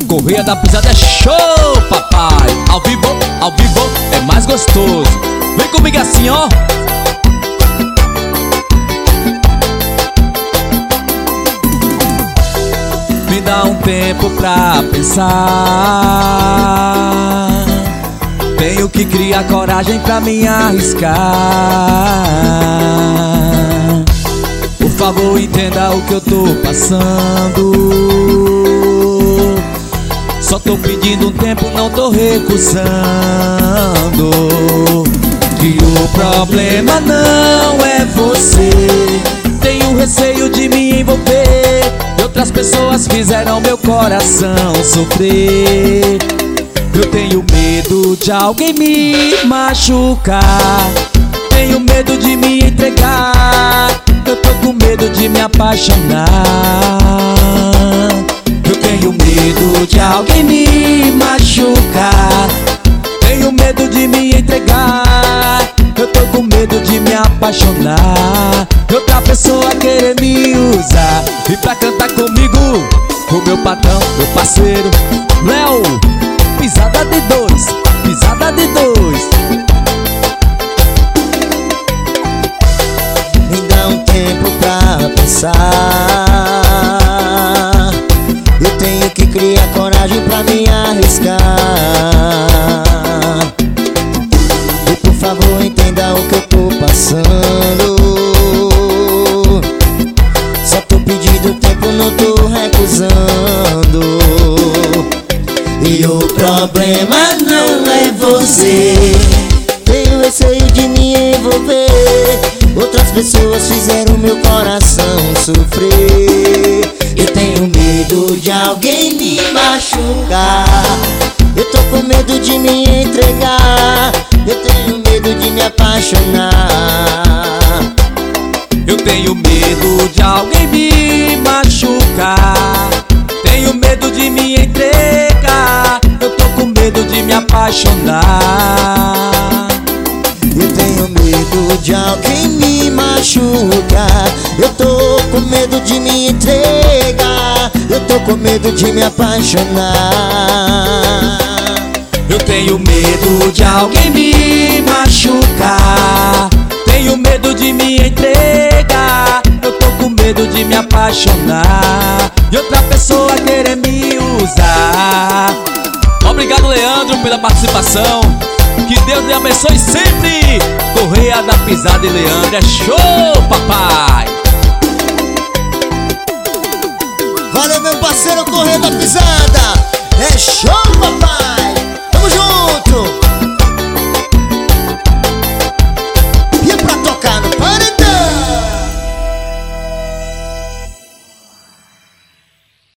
Correia da Pisada é show, papai. Ao vivo é mais gostoso. Vem comigo assim, ó. Me dá um tempo pra pensar. Tenho que criar coragem pra me arriscar. Por favor, entenda o que eu tô passando. Só tô pedindo um tempo, não tô recusando. Que o problema não é você. Tenho receio de me envolver. E outras pessoas fizeram meu coração sofrer. Eu tenho medo de alguém me machucar. Tenho medo de me entregar. Eu tô com medo de me apaixonar. Eu tenho medo de alguém me machucar. Tenho medo de me entregar. Eu tô com medo de me apaixonar. Outra pessoa querer me usar. E pra cantar comigo, o meu patrão, meu parceiro Léo. Pisada de dois, pisada de dois. Me dá um tempo pra pensar. Eu tenho que criar coragem pra me arriscar. E por favor entenda o que eu tô passando. Só tô pedindo tempo, não tô recusando. E o problema não é você. Tenho receio de me envolver. Outras pessoas fizeram meu coração sofrer. Eu tenho medo de alguém me machucar. Eu tô com medo de me entregar. Eu tenho medo de me apaixonar. Eu tenho medo de alguém me machucar. Tenho medo de me entregar. Eu tô com medo de me apaixonar. Eu tenho medo de alguém me machucar. Eu tô com medo de me entregar. Eu tô com medo de me apaixonar. Eu tenho medo de alguém me machucar. Tenho medo de me entregar. Eu tô com medo de me apaixonar. E outra pessoa querer me usar. Obrigado, Leandro, pela participação. Que Deus lhe abençoe sempre. Correia da Pisada e Leandro é show, papai. Valeu, meu parceiro, Correia da Pisada. É show.